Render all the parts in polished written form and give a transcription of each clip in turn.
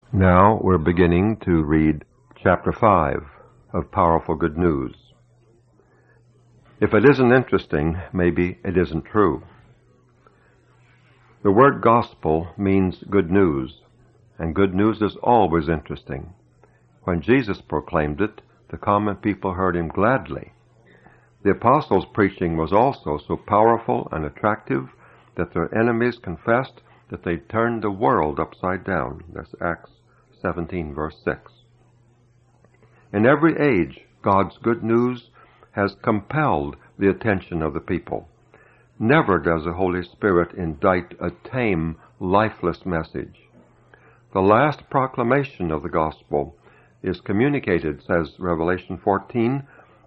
Now we're beginning to read Chapter 5 of Powerful Good News. If it isn't interesting, maybe it isn't true. The word gospel means good news, and good news is always interesting. When Jesus proclaimed it, the common people heard him gladly. The apostles' preaching was also so powerful and attractive that their enemies confessed that they turned the world upside down. That's Acts 17, verse 6. In every age, God's good news has compelled the attention of the people. Never does the Holy Spirit indict a tame, lifeless message. The last proclamation of the gospel is communicated, says Revelation 14,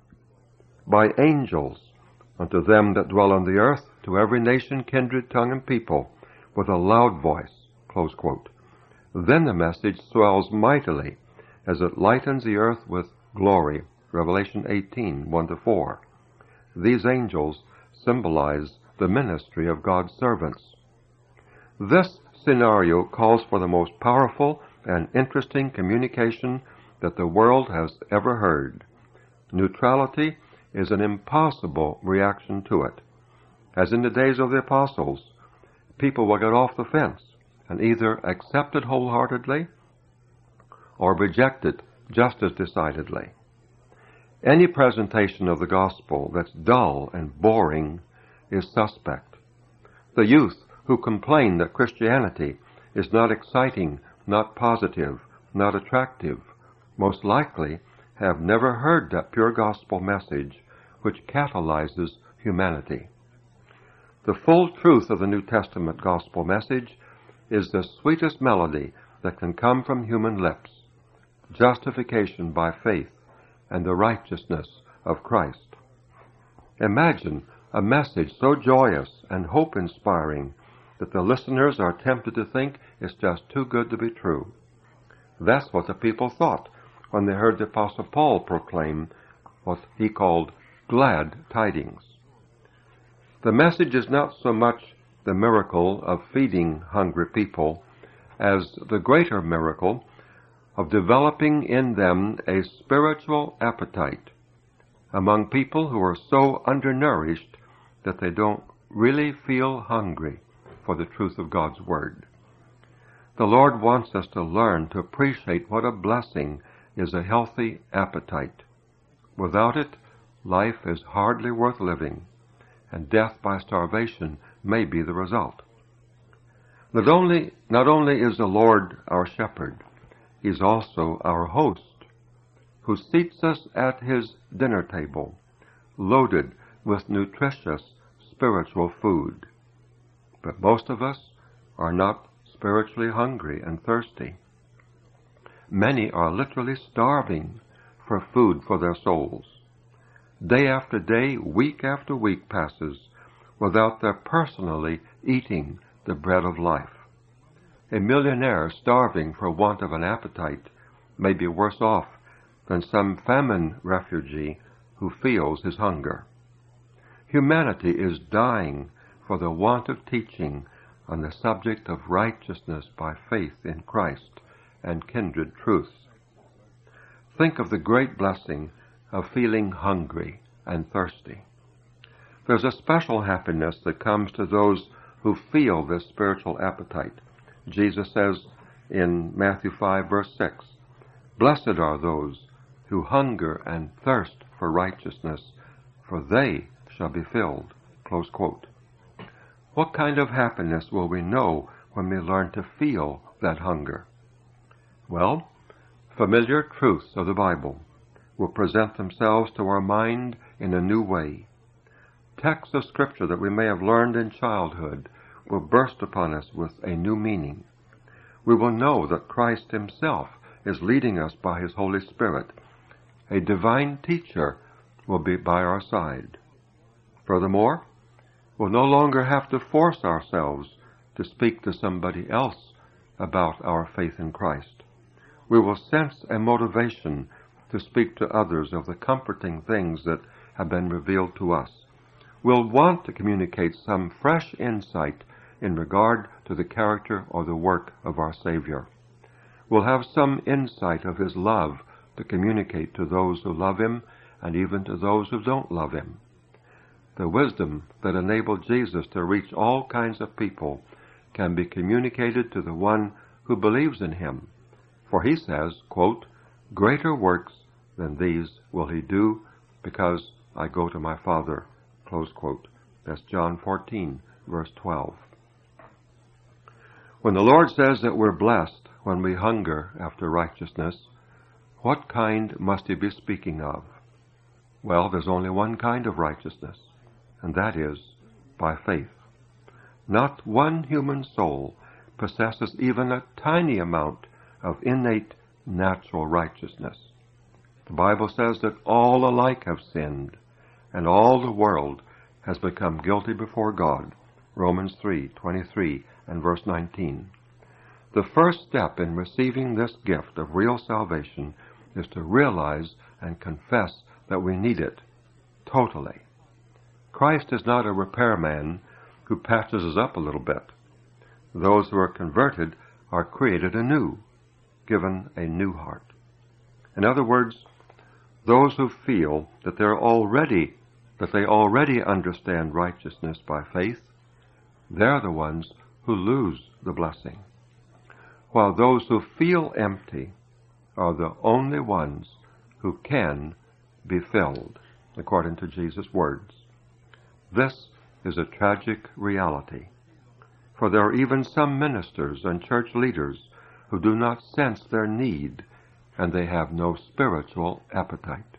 by angels unto them that dwell on the earth, to every nation, kindred, tongue, and people, with a loud voice. Close quote. Then the message swells mightily as it lightens the earth with glory. Revelation 18, 1-4. These angels symbolize the ministry of God's servants. This scenario calls for the most powerful and interesting communication that the world has ever heard. Neutrality is an impossible reaction to it. As in the days of the apostles, people will get off the fence and either accept it wholeheartedly or reject it just as decidedly. Any presentation of the gospel that's dull and boring is suspect. The youth who complain that Christianity is not exciting, not positive, not attractive, most likely have never heard that pure gospel message which catalyzes humanity. The full truth of the New Testament gospel message is the sweetest melody that can come from human lips, justification by faith and the righteousness of Christ. Imagine a message so joyous and hope-inspiring that the listeners are tempted to think it's just too good to be true. That's what the people thought when they heard the Apostle Paul proclaim what he called glad tidings. The message is not so much the miracle of feeding hungry people as the greater miracle of developing in them a spiritual appetite among people who are so undernourished that they don't really feel hungry for the truth of God's Word. The Lord wants us to learn to appreciate what a blessing is a healthy appetite. Without it, life is hardly worth living, and death by starvation may be the result. Not only is the Lord our shepherd, He's also our host, who seats us at His dinner table, loaded with nutritious spiritual food. But most of us are not spiritually hungry and thirsty. Many are literally starving for food for their souls. Day after day, week after week passes without their personally eating the bread of life. A millionaire starving for want of an appetite may be worse off than some famine refugee who feels his hunger. Humanity is dying for the want of teaching on the subject of righteousness by faith in Christ and kindred truths. Think of the great blessing of feeling hungry and thirsty. There's a special happiness that comes to those who feel this spiritual appetite. Jesus says in Matthew 5, verse 6, "Blessed are those who hunger and thirst for righteousness, for they shall be filled." Close quote. What kind of happiness will we know when we learn to feel that hunger? Well, familiar truths of the Bible will present themselves to our mind in a new way. Texts of Scripture that we may have learned in childhood will burst upon us with a new meaning. We will know that Christ Himself is leading us by His Holy Spirit. A divine teacher will be by our side. Furthermore, we'll no longer have to force ourselves to speak to somebody else about our faith in Christ. We will sense a motivation to speak to others of the comforting things that have been revealed to us. We'll want to communicate some fresh insight in regard to the character or the work of our Savior. will have some insight of his love to communicate to those who love him and even to those who don't love him. The wisdom that enabled Jesus to reach all kinds of people can be communicated to the one who believes in him. For he says, quote, "Greater works than these will he do, because I go to my Father." Close quote. That's John 14, verse 12. When the Lord says that we're blessed when we hunger after righteousness, what kind must he be speaking of? Well, there's only one kind of righteousness, and that is by faith. Not one human soul possesses even a tiny amount of innate natural righteousness. The Bible says that all alike have sinned, and all the world has become guilty before God. Romans 3:23 and verse 19. The first step in receiving this gift of real salvation is to realize and confess that we need it totally. Christ is not a repairman who patches us up a little bit. Those who are converted are created anew, given a new heart. In other words, those who feel that they already understand righteousness by faith, they're the ones who lose the blessing, while those who feel empty are the only ones who can be filled, according to Jesus' words. This is a tragic reality, for there are even some ministers and church leaders who do not sense their need, and they have no spiritual appetite.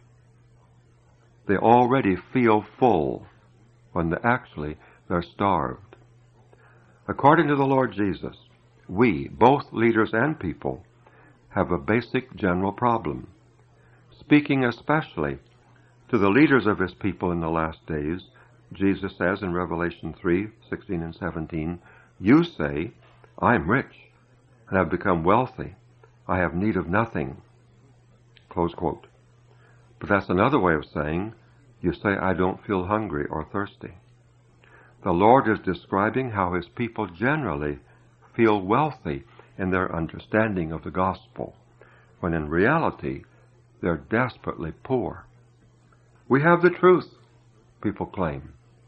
They already feel full when they're starved. According to the Lord Jesus, we, both leaders and people, have a basic general problem. Speaking especially to the leaders of his people in the last days, Jesus says in Revelation 3:16 and 17, "You say, 'I'm rich and have become wealthy. I have need of nothing.'" Close quote. But that's another way of saying, you say, "I don't feel hungry or thirsty." The Lord is describing how his people generally feel wealthy in their understanding of the gospel, when in reality they're desperately poor. We have the truth, people claim.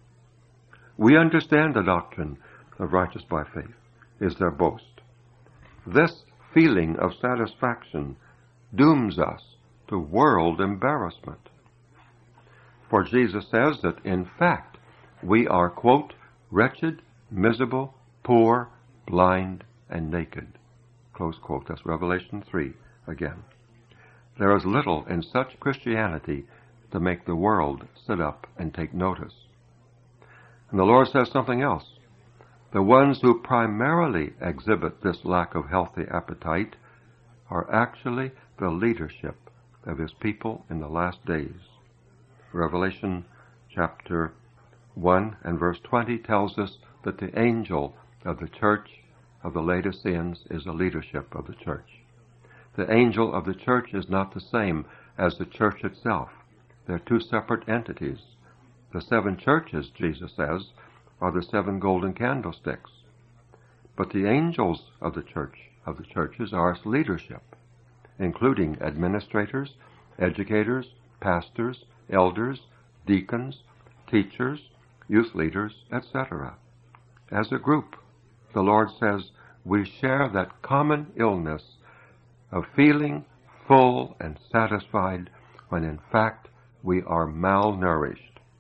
We understand the doctrine of righteous by faith, is their boast. This feeling of satisfaction dooms us to world embarrassment. For Jesus says that, in fact, we are, quote, "wretched, miserable, poor, blind, and naked." Close quote. That's Revelation 3 again. There is little in such Christianity to make the world sit up and take notice. And the Lord says something else. The ones who primarily exhibit this lack of healthy appetite are actually the leadership of his people in the last days. Revelation chapter 1 and verse 20 tells us that the angel of the church of the Laodiceans is the leadership of the church. The angel of the church is not the same as the church itself. They're two separate entities. The seven churches, Jesus says, are the seven golden candlesticks. But the angels of the churches are its leadership, including administrators, educators, pastors, elders, deacons, teachers, youth leaders, etc. As a group, the Lord says, we share that common illness of feeling full and satisfied when in fact we are malnourished.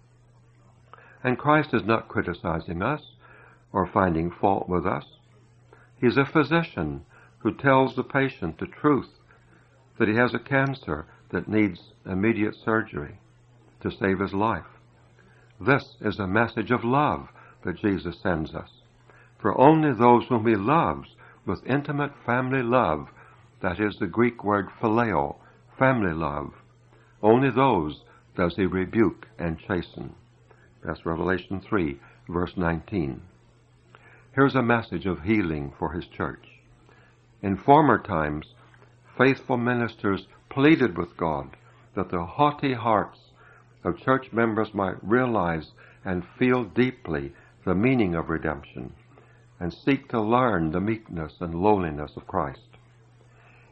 And Christ is not criticizing us or finding fault with us. He's a physician who tells the patient the truth, that he has a cancer that needs immediate surgery to save his life. This is a message of love that Jesus sends us. For only those whom he loves with intimate family love, that is the Greek word phileo, family love, only those does he rebuke and chasten. That's Revelation 3, verse 19. Here's a message of healing for his church. In former times, faithful ministers pleaded with God that the haughty hearts of church members might realize and feel deeply the meaning of redemption and seek to learn the meekness and lowliness of Christ.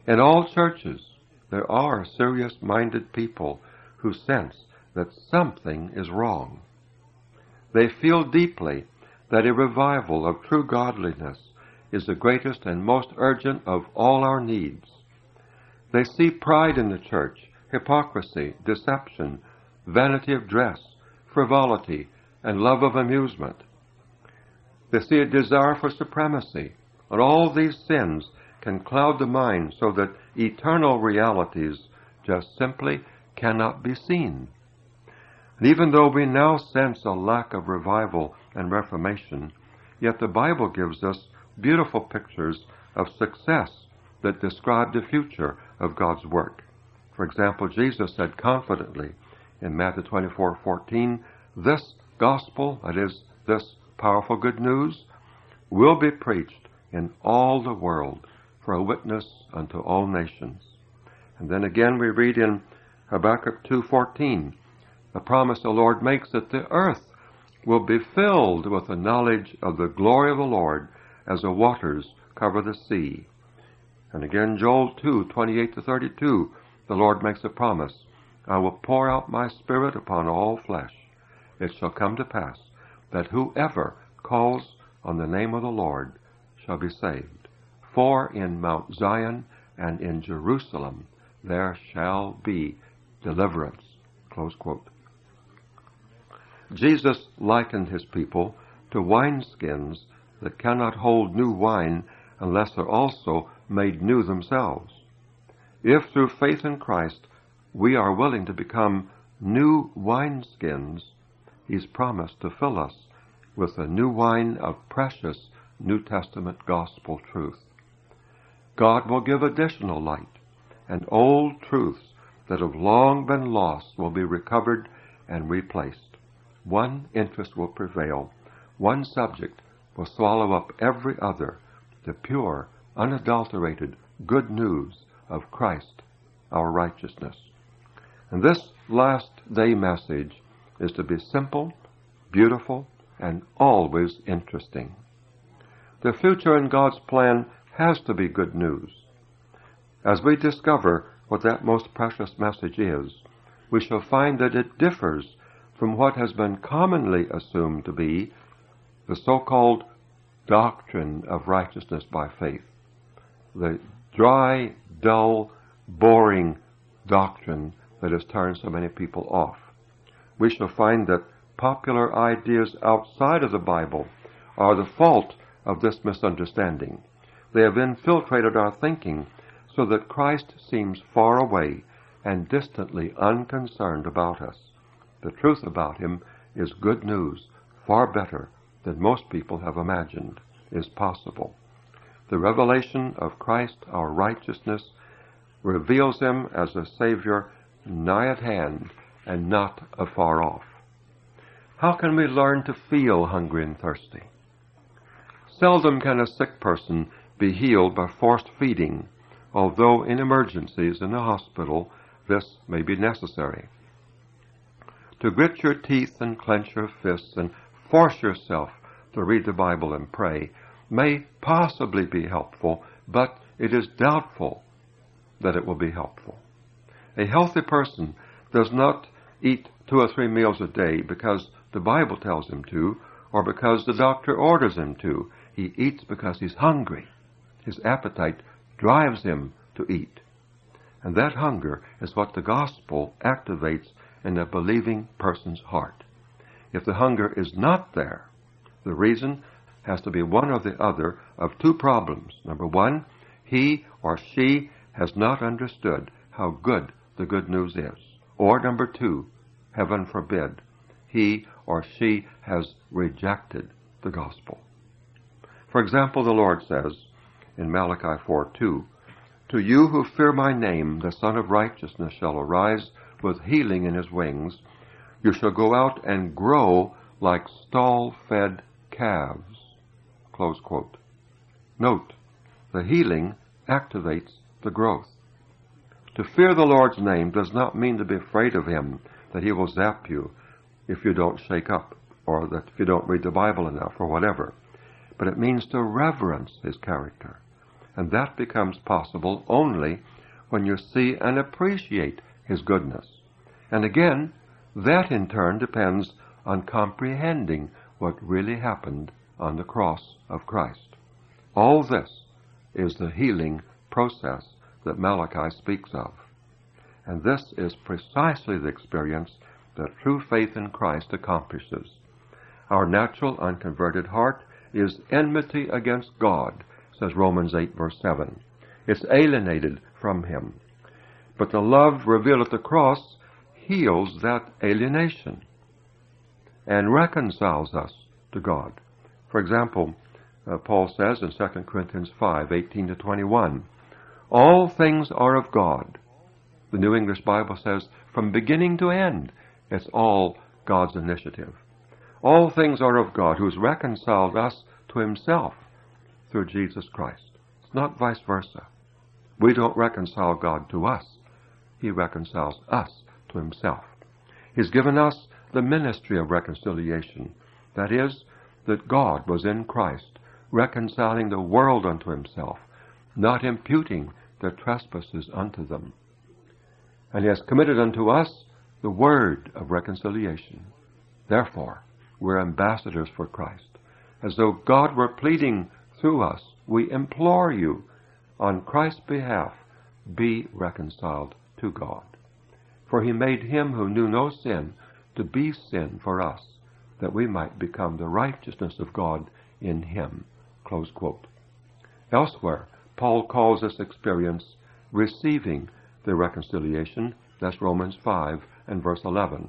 In all churches, there are serious-minded people who sense that something is wrong. They feel deeply that a revival of true godliness is the greatest and most urgent of all our needs. They see pride in the church, hypocrisy, deception, vanity of dress, frivolity, and love of amusement. They see a desire for supremacy, and all these sins can cloud the mind so that eternal realities just simply cannot be seen. And even though we now sense a lack of revival and reformation, yet the Bible gives us beautiful pictures of success that describe the future of God's work. For example, Jesus said confidently in Matthew 24:14, "This gospel," that is, this powerful good news, "will be preached in all the world for a witness unto all nations." And then again we read in Habakkuk 2:14, the promise the Lord makes that the earth will be filled with the knowledge of the glory of the Lord as the waters cover the sea. And again Joel 2:28-32, the Lord makes a promise, "I will pour out my spirit upon all flesh. It shall come to pass that whoever calls on the name of the Lord shall be saved. For in Mount Zion and in Jerusalem there shall be deliverance." Close quote. Jesus likened his people to wineskins that cannot hold new wine unless they're also made new themselves. If through faith in Christ we are willing to become new wineskins, he's promised to fill us with the new wine of precious New Testament gospel truth. God will give additional light, and old truths that have long been lost will be recovered and replaced. One interest will prevail. One subject will swallow up every other, the pure, unadulterated good news of Christ, our righteousness. And this last day message is to be simple, beautiful, and always interesting. The future in God's plan has to be good news. As we discover what that most precious message is, we shall find that it differs from what has been commonly assumed to be the so-called doctrine of righteousness by faith, the dry, dull, boring doctrine that has turned so many people off. We shall find that popular ideas outside of the Bible are the fault of this misunderstanding. They have infiltrated our thinking so that Christ seems far away and distantly unconcerned about us. The truth about him is good news, far better than most people have imagined is possible. The revelation of Christ, our righteousness, reveals him as a Savior nigh at hand and not afar off. How can we learn to feel hungry and thirsty? Seldom can a sick person be healed by forced feeding, although in emergencies in the hospital this may be necessary. To grit your teeth and clench your fists and force yourself to read the Bible and pray may possibly be helpful, but it is doubtful that it will be helpful. A healthy person does not eat 2 or 3 meals a day because the Bible tells him to, or because the doctor orders him to. He eats because he's hungry. His appetite drives him to eat. And that hunger is what the gospel activates in a believing person's heart. If the hunger is not there, the reason has to be one or the other of 2 problems. Number 1, he or she has not understood how good the good news is. Or number 2, heaven forbid, he or she has rejected the gospel. For example, the Lord says in Malachi 4:2, "To you who fear my name, the Son of Righteousness shall arise with healing in his wings. You shall go out and grow like stall-fed calves." Close quote. Note, the healing activates the growth. To fear the Lord's name does not mean to be afraid of him, that he will zap you if you don't shake up, or that if you don't read the Bible enough, or whatever. But it means to reverence his character And that becomes possible only when you see and appreciate His goodness. And again, that in turn depends on comprehending what really happened on the cross of Christ. All this is the healing process that Malachi speaks of. And this is precisely the experience that true faith in Christ accomplishes. Our natural unconverted heart is enmity against God, says Romans 8, verse 7. It's alienated from Him. But the love revealed at the cross heals that alienation and reconciles us to God. For example, Paul says in 2 Corinthians 5, 18 to 21, all things are of God. The New English Bible says, from beginning to end, it's all God's initiative. All things are of God, who's reconciled us to Himself through Jesus Christ. It's not vice versa. We don't reconcile God to us. He reconciles us to Himself. He's given us the ministry of reconciliation. That is, that God was in Christ, reconciling the world unto Himself, not imputing their trespasses unto them. And He has committed unto us the word of reconciliation. Therefore, we're ambassadors for Christ. As though God were pleading through us, we implore you, on Christ's behalf, be reconciled to God. For He made Him who knew no sin to be sin for us, that we might become the righteousness of God in Him. Close quote. Elsewhere, Paul calls this experience receiving the reconciliation. That's Romans 5 and verse 11.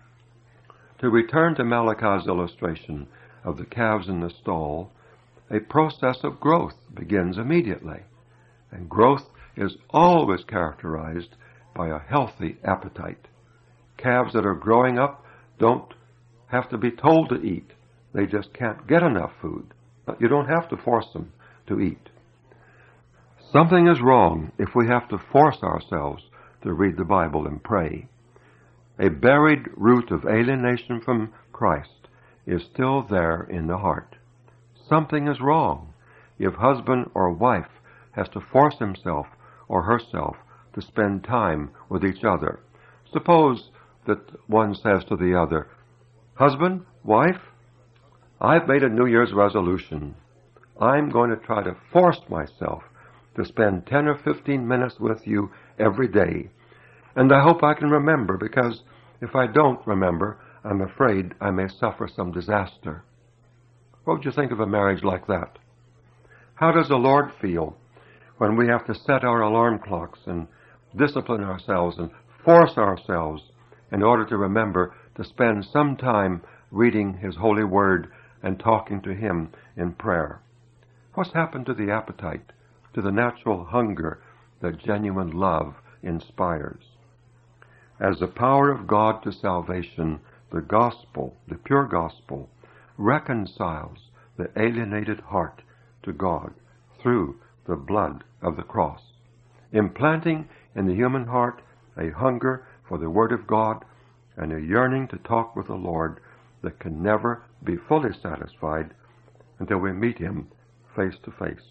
To return to Malachi's illustration of the calves in the stall, a process of growth begins immediately. And growth is always characterized by a healthy appetite. Calves that are growing up don't have to be told to eat. They just can't get enough food. You don't have to force them to eat. Something is wrong if we have to force ourselves to read the Bible and pray. A buried root of alienation from Christ is still there in the heart. Something is wrong if husband or wife has to force himself or herself to spend time with each other. Suppose that one says to the other, husband, wife, I've made a New Year's resolution. I'm going to try to force myself to spend 10 or 15 minutes with you every day. And I hope I can remember, because if I don't remember, I'm afraid I may suffer some disaster. What would you think of a marriage like that? How does the Lord feel when we have to set our alarm clocks and discipline ourselves and force ourselves in order to remember to spend some time reading His holy word and talking to Him in prayer? What's happened to the appetite, to the natural hunger that genuine love inspires? As the power of God to salvation, the gospel, the pure gospel, reconciles the alienated heart to God through the blood of the cross, implanting in the human heart a hunger for the Word of God and a yearning to talk with the Lord that can never be fully satisfied until we meet Him face to face.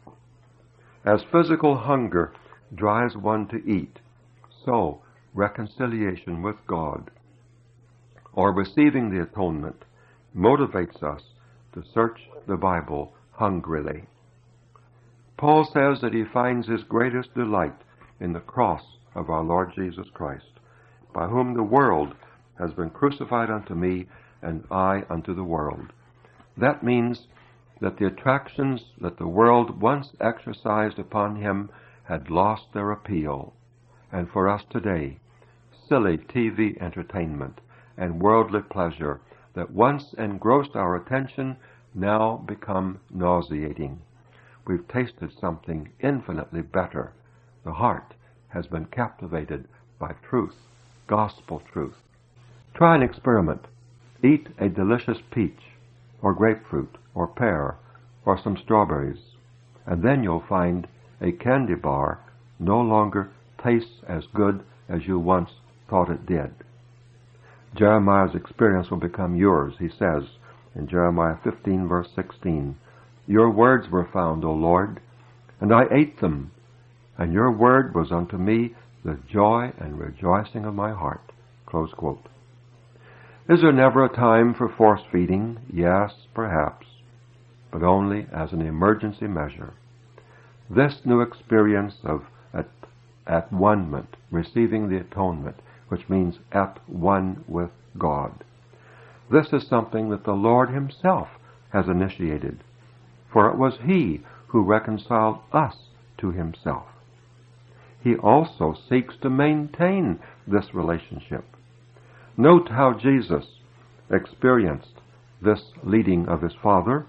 As physical hunger drives one to eat, so reconciliation with God, or receiving the atonement, motivates us to search the Bible hungrily. Paul says that he finds his greatest delight in the cross of our Lord Jesus Christ, by whom the world has been crucified unto me, and I unto the world. That means that the attractions that the world once exercised upon him had lost their appeal. And for us today, silly TV entertainment and worldly pleasure that once engrossed our attention now become nauseating. We've tasted something infinitely better. The heart has been captivated by truth, gospel truth. Try an experiment. Eat a delicious peach, or grapefruit, or pear, or some strawberries, and then you'll find a candy bar no longer tastes as good as you once thought it did. Jeremiah's experience will become yours. He says in Jeremiah 15, verse 16, your words were found, O Lord. and I ate them, and your word was unto me the joy and rejoicing of my heart." Close quote. Is there never a time for force feeding? Yes, perhaps, but only as an emergency measure. This new experience of at one-ment, receiving the atonement, which means at one with God. This is something that the Lord himself has initiated, for it was he who reconciled us to himself. He also seeks to maintain this relationship. Note how Jesus experienced this leading of his Father,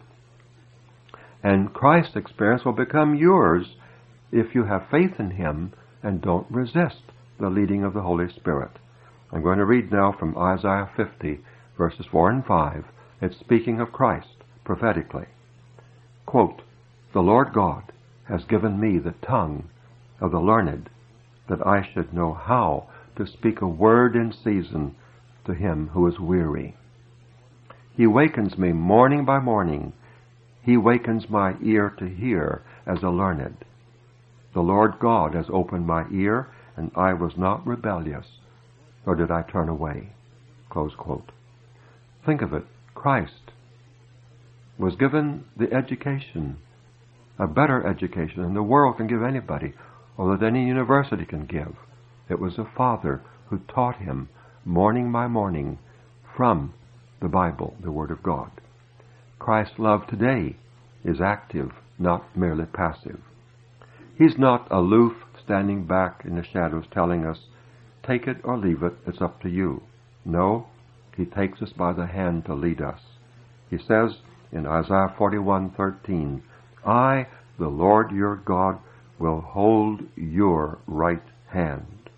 and Christ's experience will become yours if you have faith in him and don't resist the leading of the Holy Spirit. I'm going to read now from Isaiah 50, verses 4 and 5. It's speaking of Christ prophetically. Quote, "The Lord God has given me the tongue of the learned, that I should know how to speak a word in season to him who is weary. He wakens me morning by morning. He wakens my ear to hear as a learned. The Lord God has opened my ear, and I was not rebellious, nor did I turn away." Close quote. Think of it. Christ was given the education, a better education than the world can give anybody, or that any university can give. It was the Father who taught him morning by morning from the Bible, the Word of God. Christ's love today is active, not merely passive. He's not aloof, standing back in the shadows telling us, "Take it or leave it, it's up to you." No, he takes us by the hand to lead us. He says in Isaiah 41:13, "I, the Lord your God, will hold your right hand."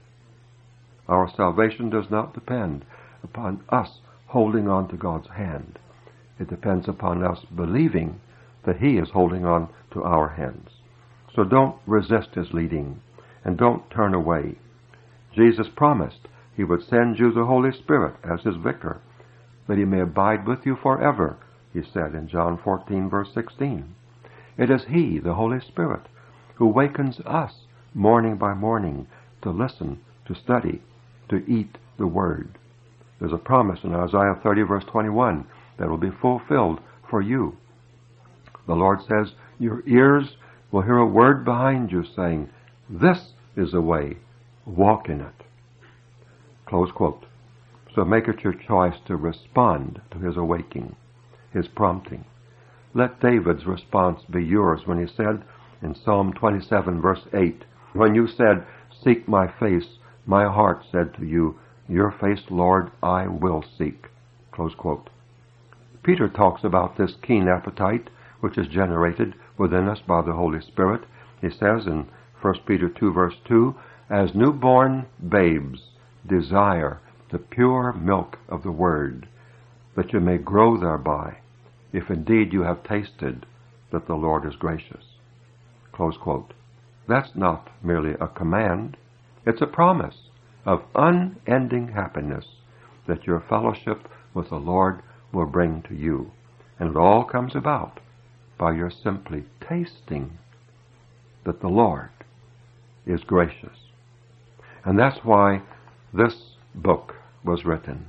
Our salvation does not depend upon us holding on to God's hand. It depends upon us believing that he is holding on to our hands. So don't resist his leading, and don't turn away. Jesus promised he would send you the Holy Spirit as his vicar, that he may abide with you forever, he said in John 14, verse 16. It is he, the Holy Spirit, who wakens us morning by morning to listen, to study, to eat the Word. There's a promise in Isaiah 30, verse 21, that will be fulfilled for you. The Lord says, "Your ears will hear a word behind you saying, 'This is the way, walk in it.'" Close quote. So make it your choice to respond to his awaking, his prompting. Let David's response be yours when he said in Psalm 27, verse 8, "When you said, 'Seek my face,' my heart said to you, 'Your face, Lord, I will seek.'" Close quote. Peter talks about this keen appetite which is generated within us by the Holy Spirit. He says in 1 Peter 2, verse 2, "As newborn babes desire the pure milk of the Word, that you may grow thereby, if indeed you have tasted that the Lord is gracious." Close quote. That's not merely a command. It's a promise of unending happiness that your fellowship with the Lord will bring to you. And it all comes about by your simply tasting that the Lord is gracious. And that's why this book was written.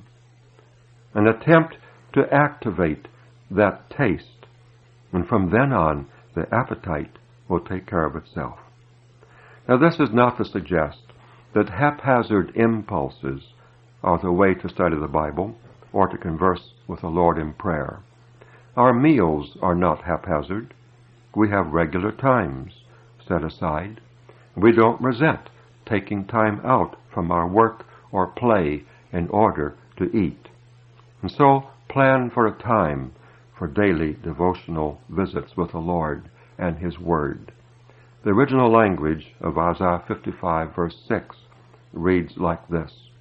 An attempt to activate that taste. And from then on, the appetite will take care of itself. Now, this is not to suggest that haphazard impulses are the way to study the Bible or to converse with the Lord in prayer. Our meals are not haphazard. We have regular times set aside. We don't resent taking time out from our work or play in order to eat. And so plan for a time for daily devotional visits with the Lord and his Word. The original language of Isaiah 55, verse 6 reads like this: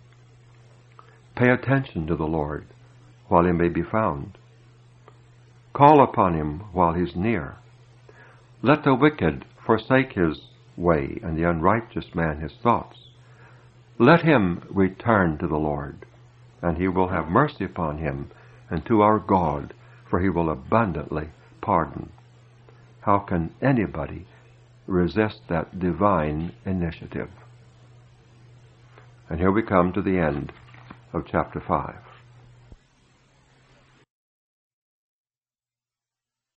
"Pay attention to the Lord while he may be found. Call upon him while he's near. Let the wicked forsake his way, and the unrighteous man his thoughts. Let him return to the Lord, and he will have mercy upon him, and to our God, for he will abundantly pardon." How can anybody resist that divine initiative. And here we come to the end of chapter 5.